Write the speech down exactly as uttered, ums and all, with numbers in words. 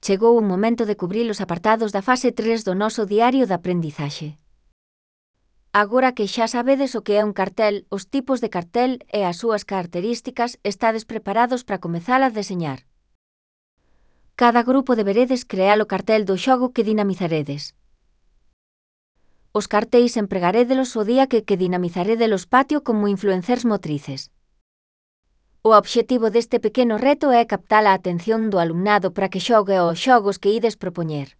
Chegou o momento de cubrir os apartados da fase tres do noso diario de aprendizaxe. Agora que xa sabedes o que é un cartel, os tipos de cartel e as súas características, estades preparados para comezar a deseñar. Cada grupo deberedes crear o cartel do xogo que dinamizaredes. Os cartéis empregarédelos o día que que dinamizaredelos patio como influencers motrices. O obxectivo deste pequeno reto é captar a atención do alumnado para que xogue aos xogos que ides propoñer.